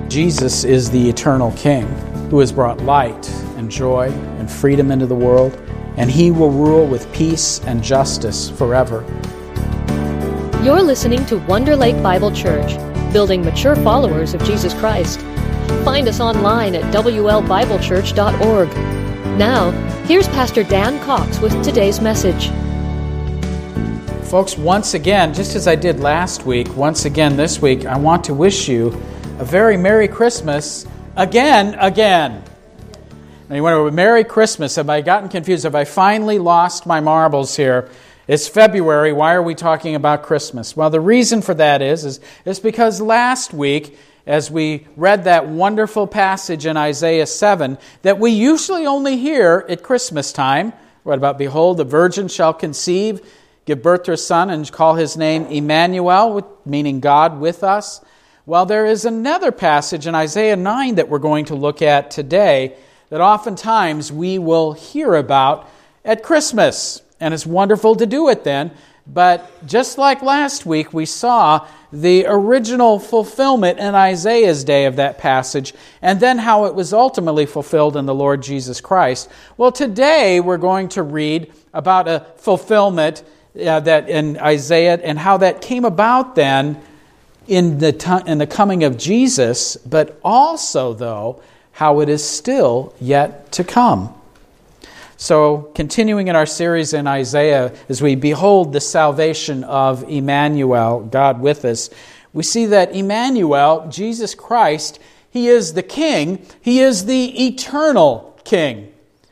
Jesus is the eternal King who has brought light and joy and freedom into the world, and He will rule with peace and justice forever. You're listening to Wonder Lake Bible Church, building mature followers of Jesus Christ. Find us online at WLBibleChurch.org. Now, here's Pastor Dan Cox with today's message. Folks, once again, just as I did last week, once again this week, I want to wish you a very Merry Christmas again. Now you wonder, Merry Christmas, have I gotten confused? Have I finally lost my marbles here? It's February, why are we talking about Christmas? Well, the reason for that is because last week, as we read that wonderful passage in Isaiah 7 that we usually only hear at Christmas time, read about, behold, the virgin shall conceive, give birth to a son, and call his name Emmanuel, meaning God with us. Well, there is another passage in Isaiah 9 that we're going to look at today that oftentimes we will hear about at Christmas. And it's wonderful to do it then. But just like last week, we saw the original fulfillment in Isaiah's day of that passage, and then how it was ultimately fulfilled in the Lord Jesus Christ. Well, today we're going to read about a fulfillment that in Isaiah and how that came about then in the coming of Jesus, but also, though, how it is still yet to come. So, continuing in our series in Isaiah, as we behold the salvation of Emmanuel, God with us, we see that Emmanuel, Jesus Christ, He is the King. He is the eternal King.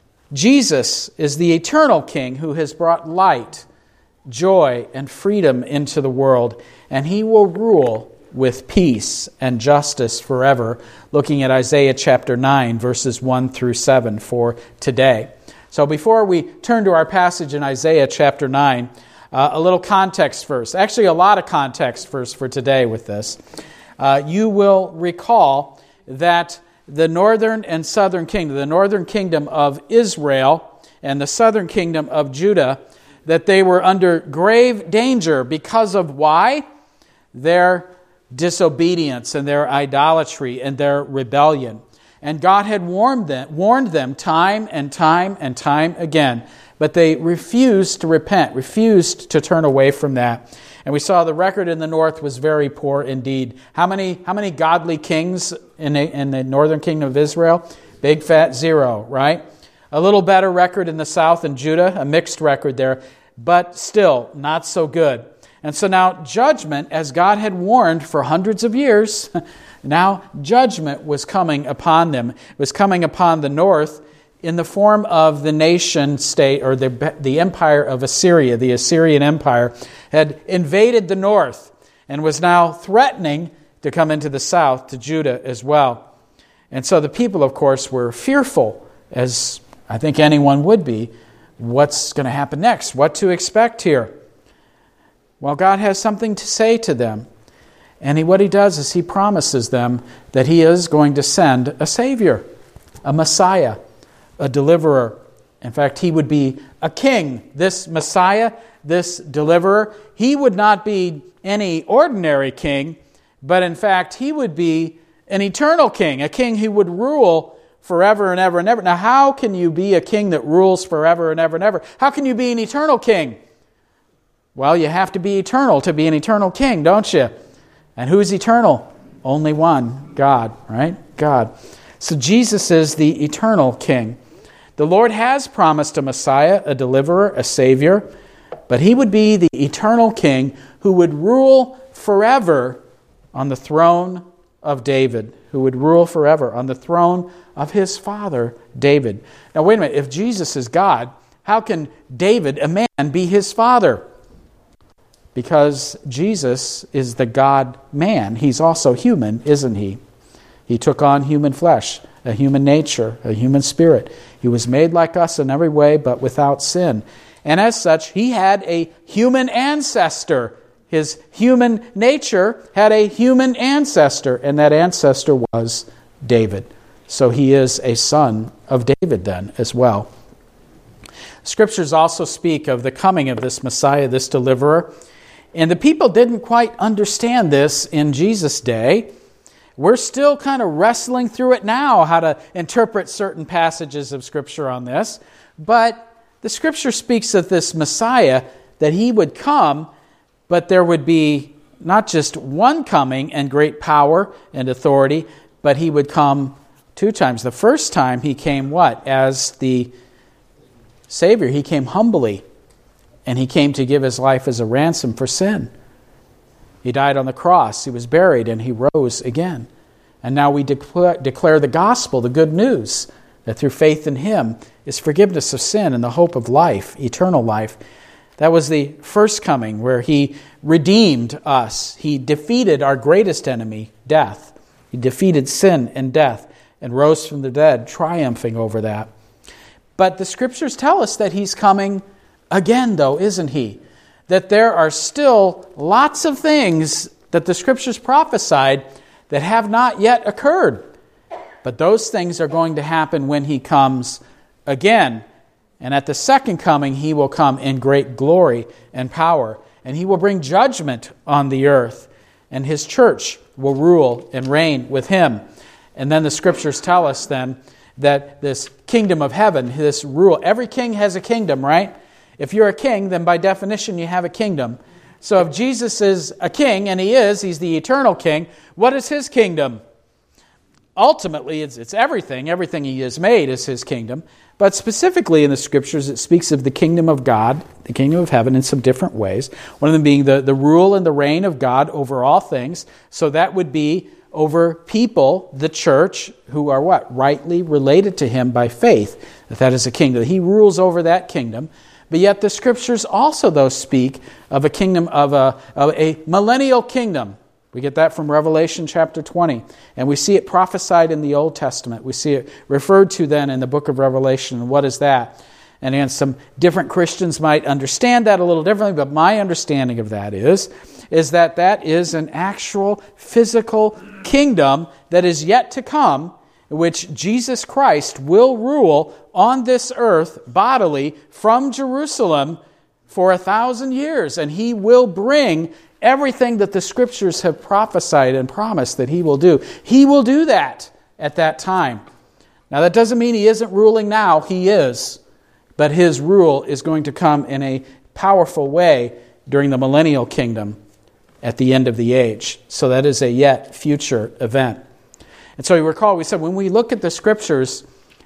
Jesus is the eternal King who has brought light, joy, and freedom into the world, and He will rule with peace and justice forever, looking at Isaiah chapter 9, verses 1 through 7 for today. So before we turn to our passage in Isaiah chapter 9, a little context first. Actually, a lot of context first for today with this. You will recall that the northern and southern kingdom, the northern kingdom of Israel and the southern kingdom of Judah, that they were under grave danger because of why? Their disobedience and their idolatry and their rebellion. And God had warned them time and time and time again, but they refused to repent, refused to turn away from that. And we saw the record in the north was very poor indeed. How many godly kings in the northern kingdom of Israel? Big fat zero, right? A little better record in the south in Judah, a mixed record there, but still not so good. And so now judgment, as God had warned for hundreds of years, now judgment was coming upon them. It was coming upon the north in the form of the nation state, or the empire of Assyria. The Assyrian Empire had invaded the north and was now threatening to come into the south, to Judah as well. And so the people, of course, were fearful, as I think anyone would be, what's going to happen next, what to expect here. Well, God has something to say to them. And what He does is He promises them that He is going to send a Savior, a Messiah, a deliverer. In fact, He would be a king. This Messiah, this deliverer, He would not be any ordinary king, but in fact, He would be an eternal king, a king who would rule forever and ever and ever. Now, how can you be a king that rules forever and ever and ever? How can you be an eternal king? Well, you have to be eternal to be an eternal king, don't you? And who's eternal? Only one, God, right? God. So Jesus is the eternal King. The Lord has promised a Messiah, a deliverer, a Savior, but He would be the eternal King who would rule forever on the throne of David, who would rule forever on the throne of his father, David. Now, wait a minute. If Jesus is God, how can David, a man, be his father? Because Jesus is the God-man. He's also human, isn't He? He took on human flesh, a human nature, a human spirit. He was made like us in every way, but without sin. And as such, He had a human ancestor. His human nature had a human ancestor, and that ancestor was David. So He is a son of David then as well. Scriptures also speak of the coming of this Messiah, this deliverer. And the people didn't quite understand this in Jesus' day. We're still kind of wrestling through it now, how to interpret certain passages of Scripture on this. But the Scripture speaks of this Messiah, that he would come, but there would be not just one coming and great power and authority, but he would come 2 times. The first time he came what? As the Savior. He came humbly, and he came to give his life as a ransom for sin. He died on the cross, he was buried, and he rose again. And now we declare the gospel, the good news, that through faith in him is forgiveness of sin and the hope of life, eternal life. That was the first coming, where he redeemed us. He defeated our greatest enemy, death. He defeated sin and death and rose from the dead, triumphing over that. But the Scriptures tell us that he's coming again, though, isn't he? That there are still lots of things that the Scriptures prophesied that have not yet occurred. But those things are going to happen when he comes again. And at the second coming, he will come in great glory and power. And he will bring judgment on the earth. And his church will rule and reign with him. And then the Scriptures tell us then that this kingdom of heaven, this rule, every king has a kingdom, right? If you're a king, then by definition you have a kingdom. So if Jesus is a king, and he's the eternal king, what is his kingdom? Ultimately, it's everything. Everything he has made is his kingdom. But specifically in the Scriptures, it speaks of the kingdom of God, the kingdom of heaven, in some different ways. One of them being the rule and the reign of God over all things. So that would be over people, the church, who are what? Rightly related to him by faith. That is a kingdom. He rules over that kingdom. But yet the Scriptures also, though, speak of a kingdom, of a millennial kingdom. We get that from Revelation chapter 20. And we see it prophesied in the Old Testament. We see it referred to then in the book of Revelation. And what is that? And again, some different Christians might understand that a little differently, but my understanding of that is that is an actual physical kingdom that is yet to come, in which Jesus Christ will rule on this earth bodily from Jerusalem for 1,000 years. And he will bring everything that the Scriptures have prophesied and promised that he will do. He will do that at that time. Now that doesn't mean he isn't ruling now. He is. But his rule is going to come in a powerful way during the millennial kingdom at the end of the age. So that is a yet future event. And so you recall, we said when we look at the Scriptures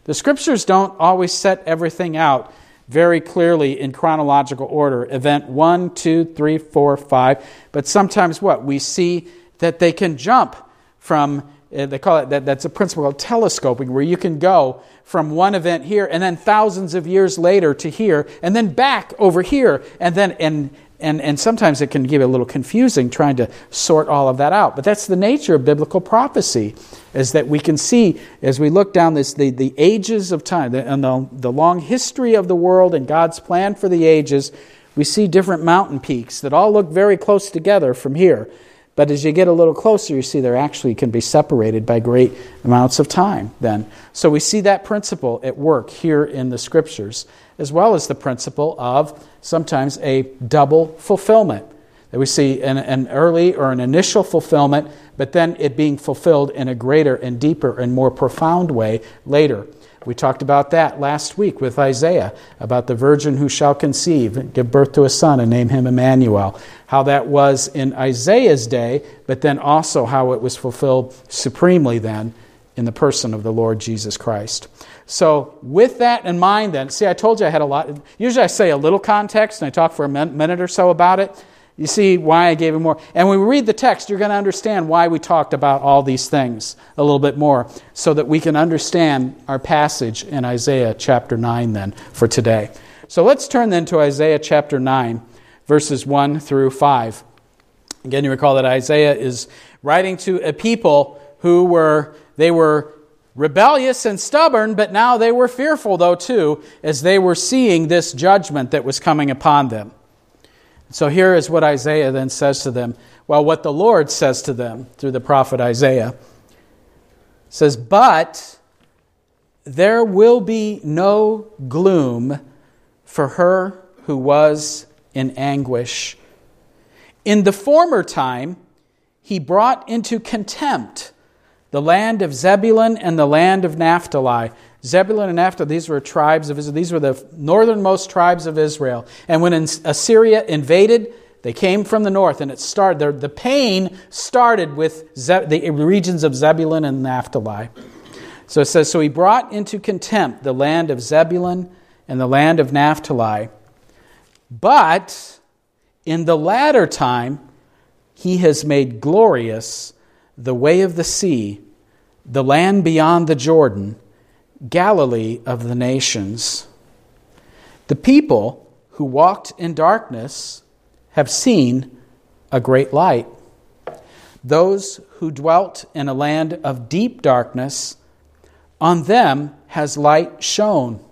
don't always set everything out very clearly in chronological order. Event 1, 2, 3, 4, 5. But sometimes what? We see that they can jump from, they call it, that's a principle called telescoping, where you can go from one event here and then thousands of years later to here and then back over here. And sometimes it can get a little confusing trying to sort all of that out. But that's the nature of biblical prophecy, is that we can see, as we look down the ages of time, and the long history of the world and God's plan for the ages, we see different mountain peaks that all look very close together from here. But as you get a little closer, you see they actually can be separated by great amounts of time then. So we see that principle at work here in the Scriptures, as well as the principle of sometimes a double fulfillment. That we see an early or an initial fulfillment, but then it being fulfilled in a greater and deeper and more profound way later. We talked about that last week with Isaiah, about the virgin who shall conceive and give birth to a son and name him Emmanuel. How that was in Isaiah's day, but then also how it was fulfilled supremely then in the person of the Lord Jesus Christ. So with that in mind then, see, I told you I had a lot. Usually I say a little context and I talk for a minute or so about it. You see why I gave it more. And when we read the text, you're going to understand why we talked about all these things a little bit more, so that we can understand our passage in Isaiah chapter 9 then for today. So let's turn then to Isaiah chapter 9, verses 1 through 5. Again, you recall that Isaiah is writing to a people who were rebellious and stubborn, but now they were fearful though too, as they were seeing this judgment that was coming upon them. So here is what Isaiah then says to them. Well, what the Lord says to them through the prophet Isaiah. It says, "But there will be no gloom for her who was in anguish. In the former time, he brought into contempt the land of Zebulun and the land of Naphtali. Zebulun and Naphtali, these were tribes of Israel. These were the northernmost tribes of Israel. And when Assyria invaded, they came from the north, and the pain started with the regions of Zebulun and Naphtali. So it says, so he brought into contempt the land of Zebulun and the land of Naphtali. But in the latter time, he has made glorious the way of the sea, the land beyond the Jordan, Galilee of the nations. The people who walked in darkness have seen a great light. Those who dwelt in a land of deep darkness, on them has light shone.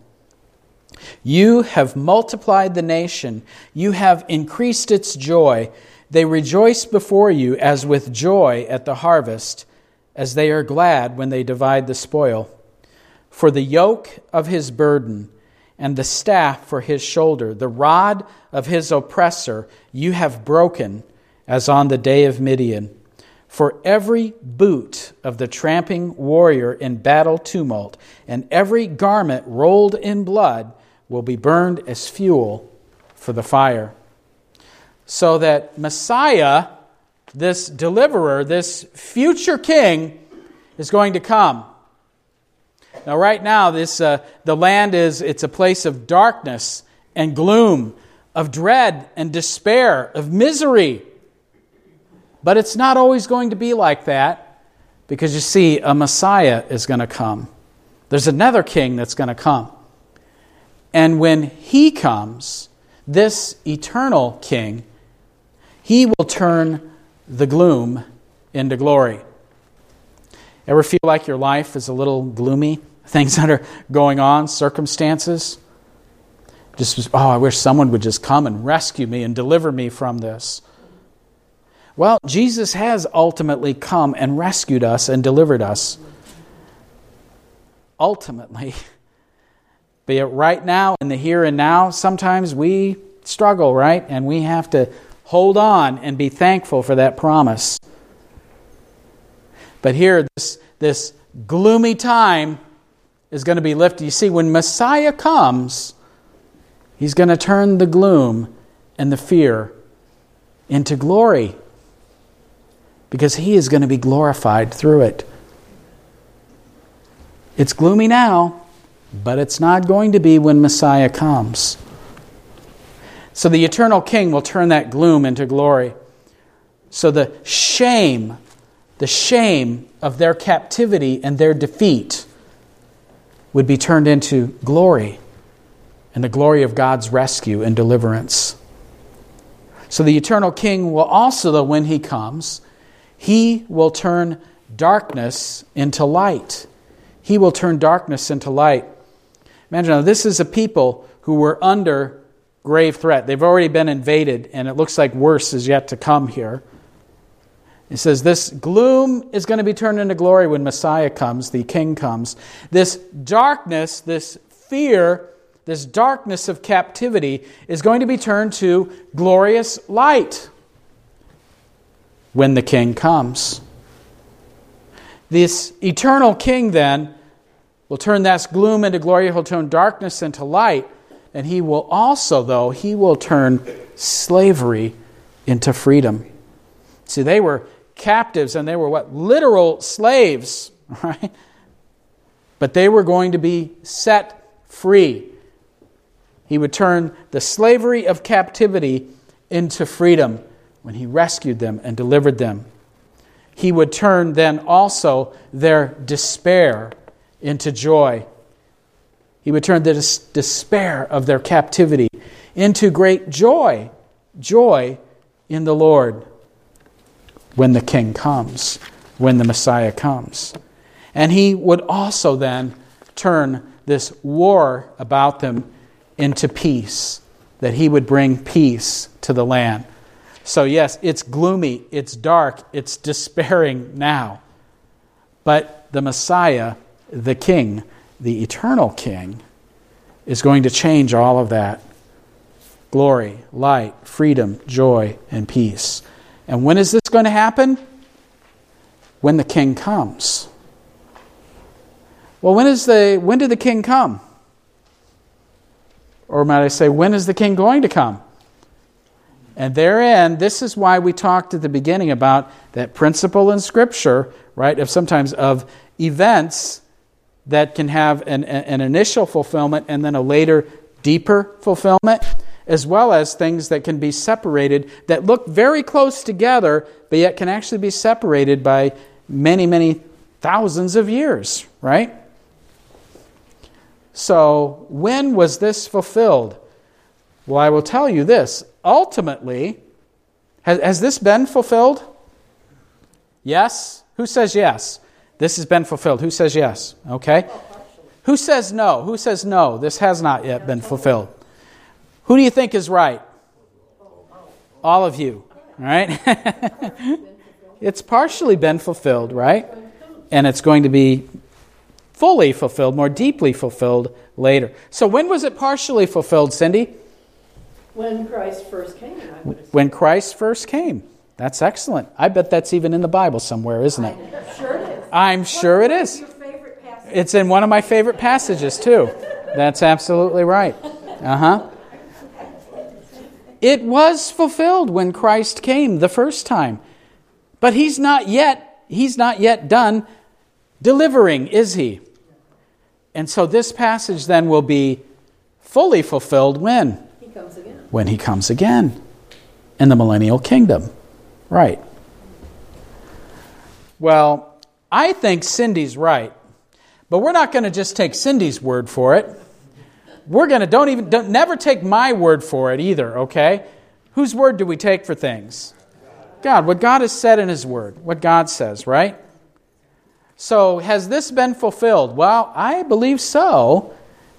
You have multiplied the nation. You have increased its joy. They rejoice before you as with joy at the harvest, as they are glad when they divide the spoil. For the yoke of his burden and the staff for his shoulder, the rod of his oppressor, you have broken, as on the day of Midian. For every boot of the tramping warrior in battle tumult, and every garment rolled in blood, will be burned as fuel for the fire. So that Messiah, this deliverer, this future king, is going to come. Now, right now, the land it's a place of darkness and gloom, of dread and despair, of misery. But it's not always going to be like that, because you see, a Messiah is going to come. There's another king that's going to come. And when he comes, this eternal king, he will turn the gloom into glory. Ever feel like your life is a little gloomy? Things that are going on, circumstances? I wish someone would just come and rescue me and deliver me from this. Well, Jesus has ultimately come and rescued us and delivered us. Ultimately. But right now, in the here and now, sometimes we struggle, right? And we have to hold on and be thankful for that promise. But here, this gloomy time is going to be lifted. You see, when Messiah comes, he's going to turn the gloom and the fear into glory, because he is going to be glorified through it. It's gloomy now, but it's not going to be when Messiah comes. So the eternal king will turn that gloom into glory. So the shame of their captivity and their defeat would be turned into glory, and the glory of God's rescue and deliverance. So the eternal king will also, though, when he comes, he will turn darkness into light. He will turn darkness into light. Imagine now, this is a people who were under grave threat. They've already been invaded, and it looks like worse is yet to come here. It says this gloom is going to be turned into glory when Messiah comes, the King comes. This darkness, this fear, this darkness of captivity is going to be turned to glorious light when the King comes. This eternal King then will turn that gloom into glory. He'll turn darkness into light. And he will also, though, he will turn slavery into freedom. See, they were captives, and they were literal slaves, right? But they were going to be set free. He would turn the slavery of captivity into freedom when he rescued them and delivered them. He would turn then also their despair into joy. He would turn the despair of their captivity into great joy. Joy in the Lord when the King comes, when the Messiah comes. And he would also then turn this war about them into peace, that he would bring peace to the land. So yes, it's gloomy, it's dark, it's despairing now. But the Messiah, the King, the eternal King, is going to change all of that. Glory, light, freedom, joy, and peace. And when is this going to happen? when the king comes. Well, when did the king come? Or might I say, when is the king going to come? And therein, this is why we talked at the beginning about that principle in Scripture, right, of sometimes of events that can have an initial fulfillment and then a later, deeper fulfillment, as well as things that can be separated, that look very close together, but yet can actually be separated by many, many thousands of years, right? So, when was this fulfilled? Well, I will tell you this. Ultimately, has this been fulfilled? Yes? Who says yes? This has been fulfilled. Who says yes? Okay. Who says no? Who says no? This has not yet been fulfilled. Who do you think is right? All of you, right? It's partially been fulfilled, right? And it's going to be fully fulfilled, more deeply fulfilled later. So when was it partially fulfilled, Cindy? When Christ first came, I would assume. When Christ first came. That's excellent. I bet that's even in the Bible somewhere, isn't it? Sure it is. I'm sure it is. Your favorite passage? It's in one of my favorite passages, too. That's absolutely right. It was fulfilled when Christ came the first time. But He's not yet done delivering, is He? And so this passage then will be fully fulfilled when? He comes again. When He comes again in the millennial kingdom. Right. Well, I think Cindy's right. But we're not going to just take Cindy's word for it. We're going to never take my word for it either, okay? Whose word do we take for things? God. What God has said in His word. What God says, right? So, has this been fulfilled? Well, I believe so.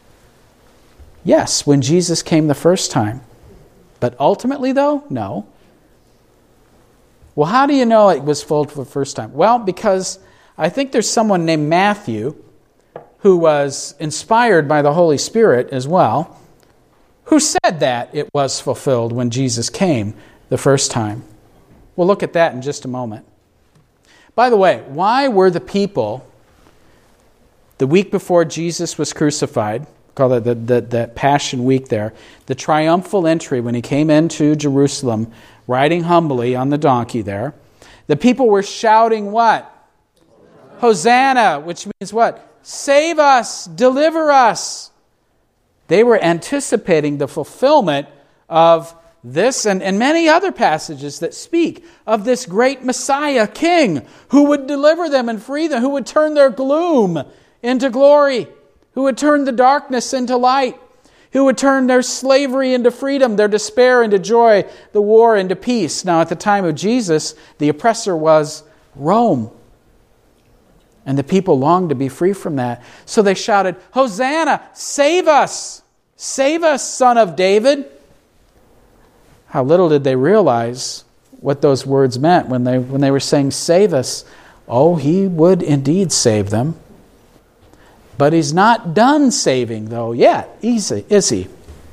Yes, when Jesus came the first time. But ultimately, though, no. Well, how do you know it was fulfilled for the first time? Well, because I think there's someone named Matthew who was inspired by the Holy Spirit as well, who said that it was fulfilled when Jesus came the first time. We'll look at that in just a moment. By the way, why were the people, the week before Jesus was crucified, call it the Passion Week there, the triumphal entry when He came into Jerusalem, riding humbly on the donkey there, the people were shouting what? Hosanna, which means what? Save us, deliver us. They were anticipating the fulfillment of this and many other passages that speak of this great Messiah King who would deliver them and free them, who would turn their gloom into glory, who would turn the darkness into light, who would turn their slavery into freedom, their despair into joy, the war into peace. Now, at the time of Jesus, the oppressor was Rome. And the people longed to be free from that. So they shouted, Hosanna, save us! Save us, Son of David! How little did they realize what those words meant when they were saying, save us. Oh, He would indeed save them. But He's not done saving, though, yet, is He?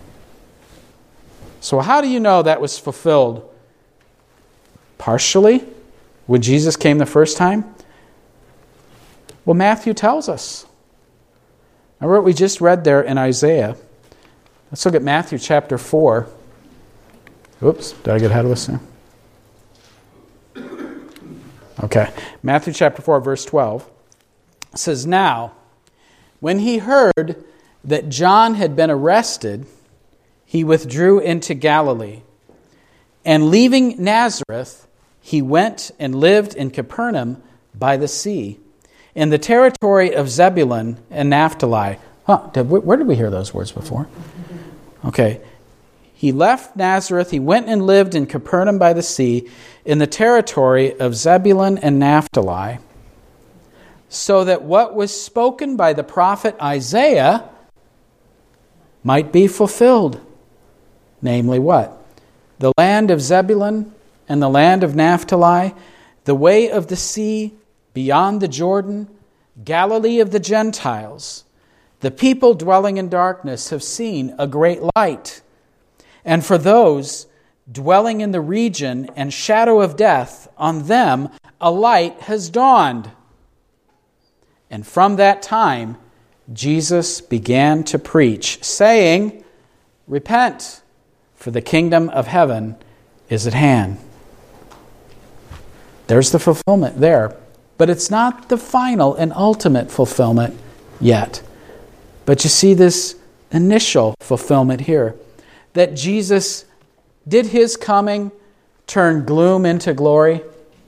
So how do you know that was fulfilled? Partially, when Jesus came the first time? Well, Matthew tells us. Remember what we just read there in Isaiah. Let's look at Matthew chapter 4. Oops, did I get ahead of us there? Okay. Matthew chapter 4, verse 12. It says, Now, when He heard that John had been arrested, He withdrew into Galilee. And leaving Nazareth, He went and lived in Capernaum by the sea, in the territory of Zebulun and Naphtali. Where did we hear those words before? Okay. He left Nazareth, He went and lived in Capernaum by the sea, in the territory of Zebulun and Naphtali, so that what was spoken by the prophet Isaiah might be fulfilled. Namely what? The land of Zebulun and the land of Naphtali, the way of the sea beyond the Jordan, Galilee of the Gentiles. The people dwelling in darkness have seen a great light. And for those, dwelling in the region and shadow of death, on them a light has dawned." And from that time, Jesus began to preach, saying, "Repent, for the kingdom of heaven is at hand." There's the fulfillment there. But it's not the final and ultimate fulfillment yet. But you see this initial fulfillment here. That Jesus, did his coming turn gloom into glory?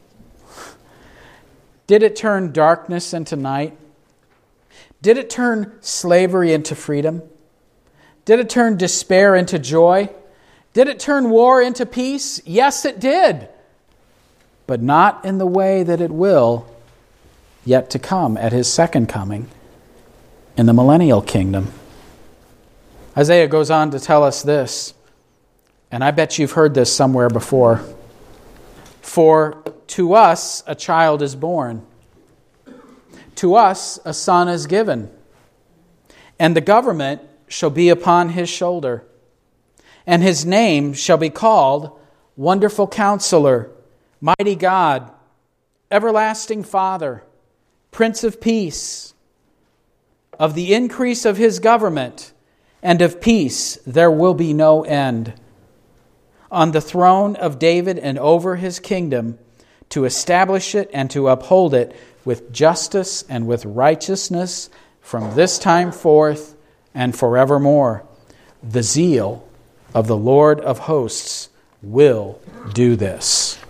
Did it turn darkness into night? Did it turn slavery into freedom? Did it turn despair into joy? Did it turn war into peace? Yes, it did. But not in the way that it will yet to come at his second coming in the millennial kingdom. Isaiah goes on to tell us this, and I bet you've heard this somewhere before. "For to us a child is born, to us a son is given, and the government shall be upon his shoulder, and his name shall be called Wonderful Counselor, Mighty God, Everlasting Father, Prince of Peace. Of the increase of his government and of peace there will be no end. On the throne of David and over his kingdom, to establish it and to uphold it with justice and with righteousness from this time forth and forevermore. The zeal of the Lord of hosts will do this."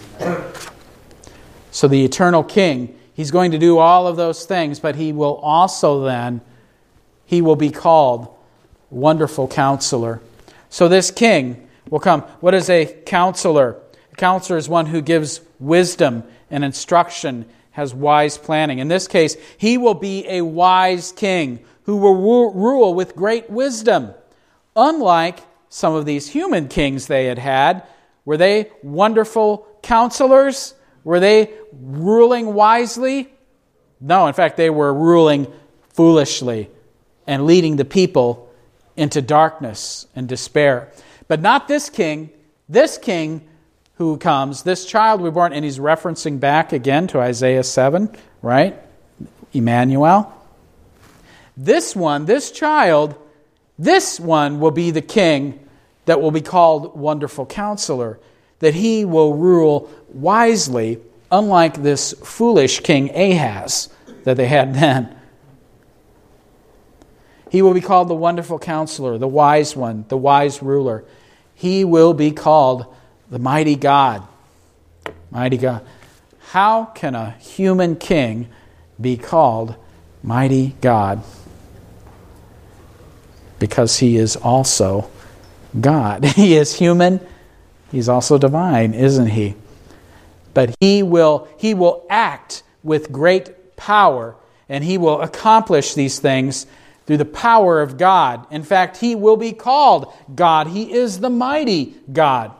So the eternal King, he's going to do all of those things, but he will also then, he will be called Wonderful Counselor. So this King will come. What is a counselor? A counselor is one who gives wisdom and instruction, has wise planning. In this case, he will be a wise king who will rule with great wisdom. Unlike some of these human kings they had had, were they wonderful counselors? Were they ruling wisely? No, in fact, they were ruling foolishly and leading the people into darkness and despair. But not this king. This king who comes, this child we born, and he's referencing back again to Isaiah 7, right? Emmanuel. This one, this child, this one will be the king that will be called Wonderful Counselor, that he will rule wisely, unlike this foolish king Ahaz that they had then. He will be called the Wonderful Counselor, the Wise One, the Wise Ruler. He will be called the Mighty God. Mighty God. How can a human king be called Mighty God? Because he is also God. He is human. He's also divine, isn't he? But he will act with great power, and he will accomplish these things through the power of God. In fact, he will be called God. He is the mighty God.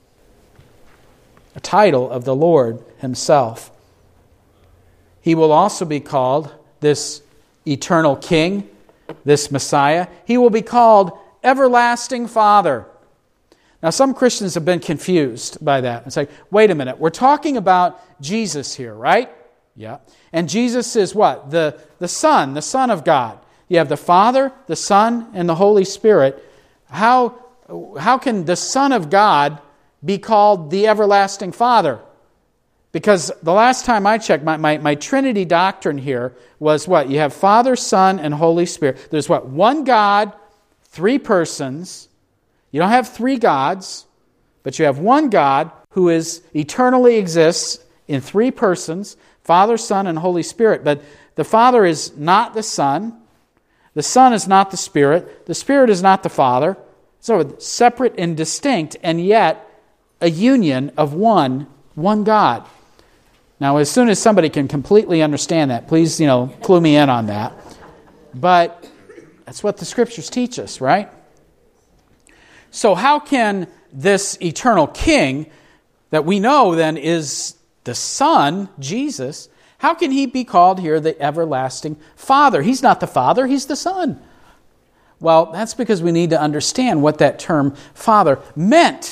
A title of the Lord himself. He will also be called this eternal King, this Messiah. He will be called Everlasting Father. Now, some Christians have been confused by that. It's like, wait a minute, we're talking about Jesus here, right? Yeah. And Jesus is what? The Son of God. You have the Father, the Son, and the Holy Spirit. How can the Son of God be called the Everlasting Father? Because the last time I checked, my Trinity doctrine here was what? You have Father, Son, and Holy Spirit. There's what? One God, three persons. You don't have three gods, but you have one God who eternally exists in three persons, Father, Son, and Holy Spirit. But the Father is not the Son. The Son is not the Spirit. The Spirit is not the Father. So separate and distinct, and yet a union of one God. Now, as soon as somebody can completely understand that, please, clue me in on that. But that's what the Scriptures teach us, right? So how can this eternal King that we know then is the Son, Jesus, how can he be called here the Everlasting Father? He's not the Father, he's the Son. Well, that's because we need to understand what that term Father meant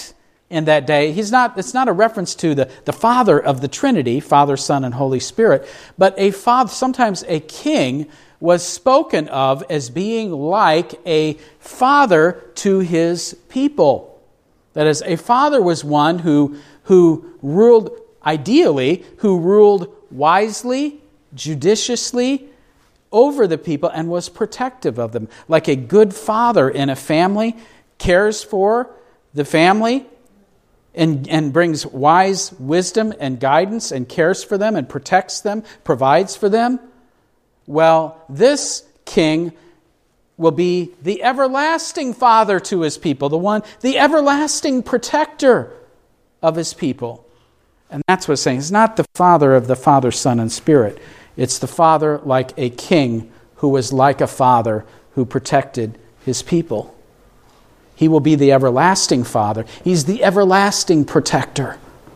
in that day. It's not a reference to the Father of the Trinity, Father, Son, and Holy Spirit, but a father, sometimes a king, was spoken of as being like a father to his people. That is, a father was one who ruled, ideally, who ruled wisely, judiciously over the people and was protective of them. Like a good father in a family cares for the family and brings wise wisdom and guidance and cares for them and protects them, provides for them. Well, this king will be the everlasting father to his people, the everlasting protector of his people. And that's what it's saying. It's not the Father of the Father, Son, and Spirit. It's the Father like a king who was like a father who protected his people. He will be the everlasting Father. He's the everlasting protector.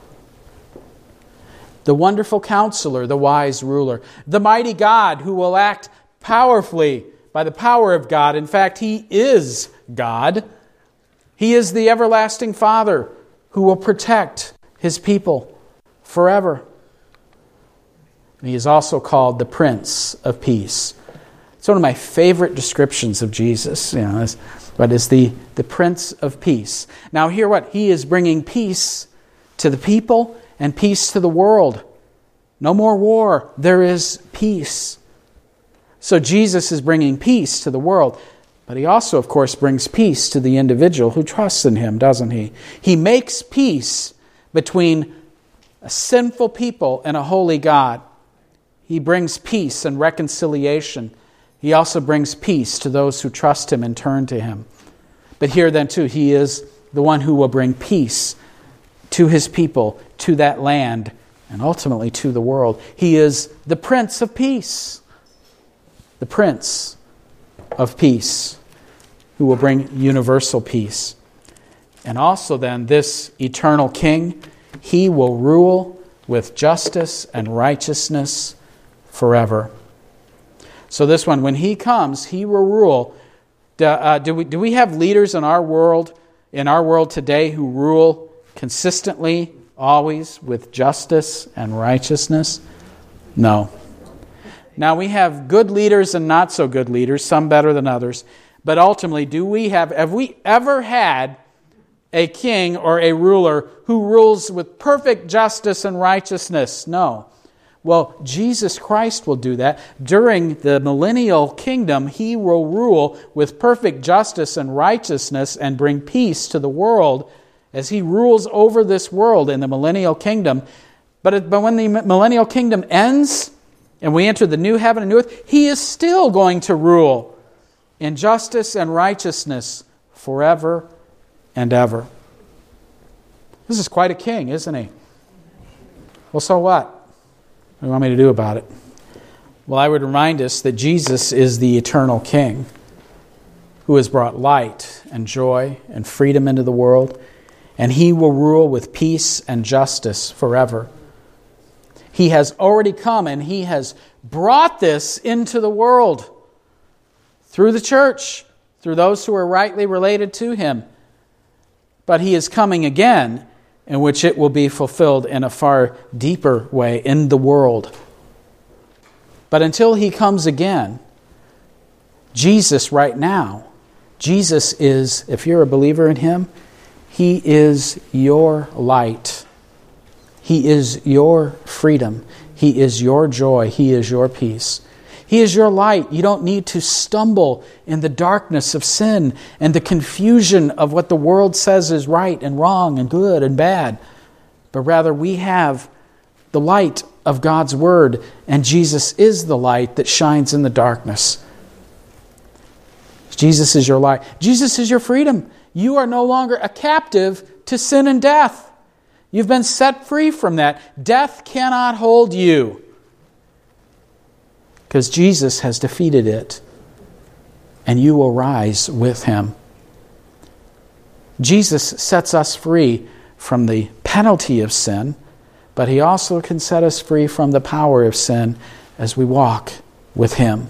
The wonderful counselor, the wise ruler. The mighty God who will act powerfully by the power of God. In fact, He is God. He is the everlasting Father who will protect His people forever. And He is also called the Prince of Peace. It's one of my favorite descriptions of Jesus, but is the Prince of Peace. Now hear what? He is bringing peace to the people and peace to the world. No more war. There is peace. So Jesus is bringing peace to the world. But He also, of course, brings peace to the individual who trusts in Him, doesn't He? He makes peace between a sinful people and a holy God. He brings peace and reconciliation. He also brings peace to those who trust Him and turn to Him. But here then too, He is the one who will bring peace to His people, to that land, and ultimately to the world. He is the Prince of Peace. The Prince of Peace, who will bring universal peace. And also then, this eternal King, He will rule with justice and righteousness forever. So this one, when He comes, He will rule. Do we have leaders in our world today who rule consistently, always with justice and righteousness? No. Now we have good leaders and not so good leaders, some better than others. But ultimately, have we ever had a king or a ruler who rules with perfect justice and righteousness? No. Well, Jesus Christ will do that. During the millennial kingdom, He will rule with perfect justice and righteousness and bring peace to the world as He rules over this world in the millennial kingdom. But when the millennial kingdom ends and we enter the new heaven and new earth, He is still going to rule in justice and righteousness forever and ever. This is quite a king, isn't He? Well, so what? What do you want me to do about it? Well, I would remind us that Jesus is the eternal King who has brought light and joy and freedom into the world, and He will rule with peace and justice forever. He has already come and He has brought this into the world through the church, through those who are rightly related to Him. But He is coming again, in which it will be fulfilled in a far deeper way in the world. But until He comes again, Jesus right now, Jesus is, if you're a believer in Him, He is your light. He is your freedom. He is your joy. He is your peace. He is your light. You don't need to stumble in the darkness of sin and the confusion of what the world says is right and wrong and good and bad. But rather, we have the light of God's Word, and Jesus is the light that shines in the darkness. Jesus is your light. Jesus is your freedom. You are no longer a captive to sin and death. You've been set free from that. Death cannot hold you, because Jesus has defeated it, and you will rise with Him. Jesus sets us free from the penalty of sin, but He also can set us free from the power of sin as we walk with Him.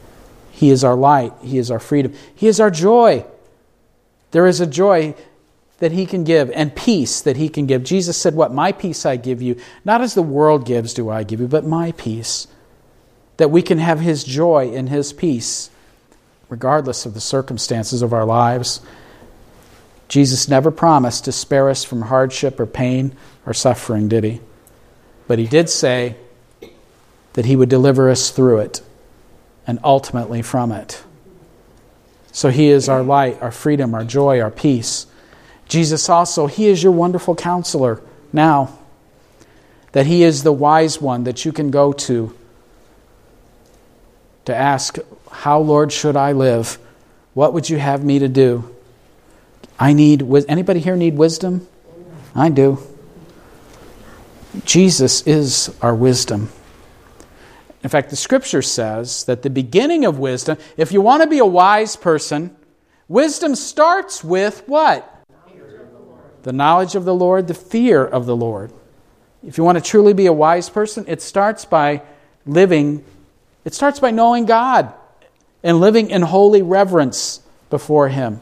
He is our light. He is our freedom. He is our joy. There is a joy. that He can give and peace that He can give. Jesus said, what? My peace I give you. Not as the world gives do I give you, but my peace. That we can have His joy and His peace, regardless of the circumstances of our lives. Jesus never promised to spare us from hardship or pain or suffering, did He? But He did say that He would deliver us through it and ultimately from it. So He is our light, our freedom, our joy, our peace. Jesus also, He is your wonderful counselor now. That He is the wise one that you can go to ask, how, Lord, should I live? What would you have me to do? Anybody here need wisdom? I do. Jesus is our wisdom. In fact, the Scripture says that the beginning of wisdom, if you want to be a wise person, wisdom starts with what? The knowledge of the Lord, the fear of the Lord. If you want to truly be a wise person, it starts by knowing God and living in holy reverence before Him.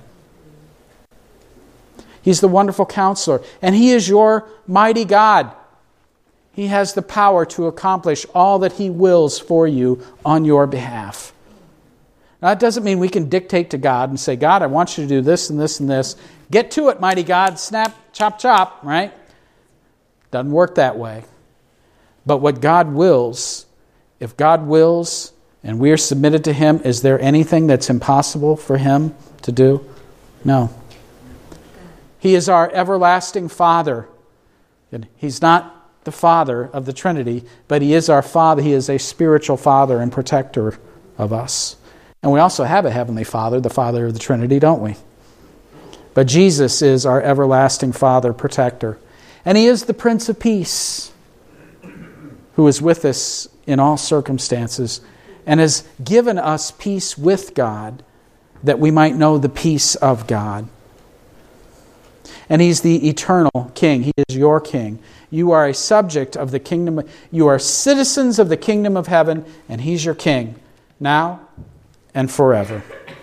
He's the wonderful counselor, and He is your mighty God. He has the power to accomplish all that He wills for you on your behalf. Now, that doesn't mean we can dictate to God and say, God, I want you to do this and this and this. Get to it, mighty God. Snap, chop, chop, right? Doesn't work that way. But what God wills, if God wills and we are submitted to Him, is there anything that's impossible for Him to do? No. He is our everlasting Father. And He's not the Father of the Trinity, but He is our Father. He is a spiritual Father and protector of us. And we also have a Heavenly Father, the Father of the Trinity, don't we? But Jesus is our everlasting Father, protector. And He is the Prince of Peace, who is with us in all circumstances and has given us peace with God, that we might know the peace of God. And He's the eternal King. He is your King. You are a subject of the kingdom. You are citizens of the kingdom of heaven, and He's your King, now and forever.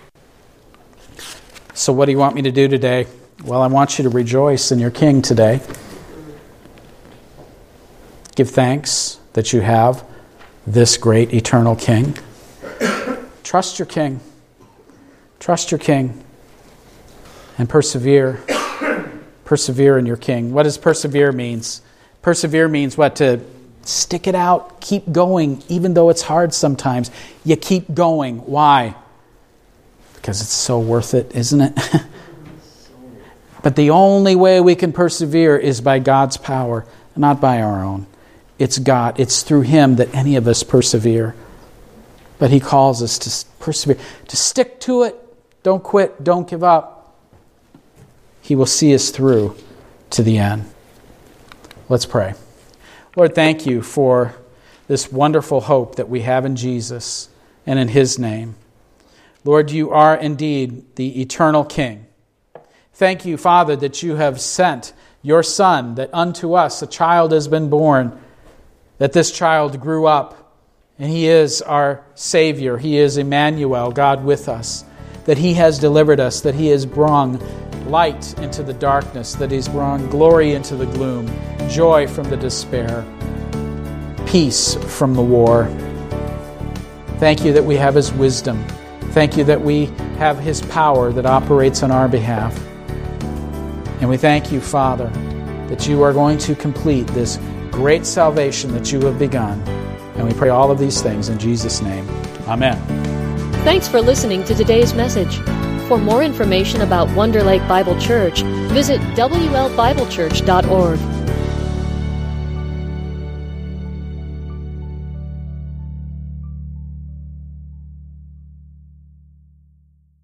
So what do you want me to do today? Well, I want you to rejoice in your King today. Give thanks that you have this great eternal King. Trust your King. Trust your King. And persevere. Persevere in your King. What does persevere means? Persevere means what? To stick it out, keep going, even though it's hard sometimes. You keep going. Why? Because it's so worth it, isn't it? But the only way we can persevere is by God's power, not by our own. It's God. It's through Him that any of us persevere. But He calls us to persevere, to stick to it. Don't quit. Don't give up. He will see us through to the end. Let's pray. Lord, thank You for this wonderful hope that we have in Jesus and in His name. Lord, You are indeed the eternal King. Thank You, Father, that You have sent Your Son, that unto us a child has been born, that this child grew up, and He is our Savior. He is Emmanuel, God with us, that He has delivered us, that He has brought light into the darkness, that He's brought glory into the gloom, joy from the despair, peace from the war. Thank You that we have His wisdom. Thank You that we have His power that operates on our behalf. And we thank You, Father, that You are going to complete this great salvation that You have begun. And we pray all of these things in Jesus' name. Amen. Thanks for listening to today's message. For more information about Wonder Lake Bible Church, visit WLBibleChurch.org.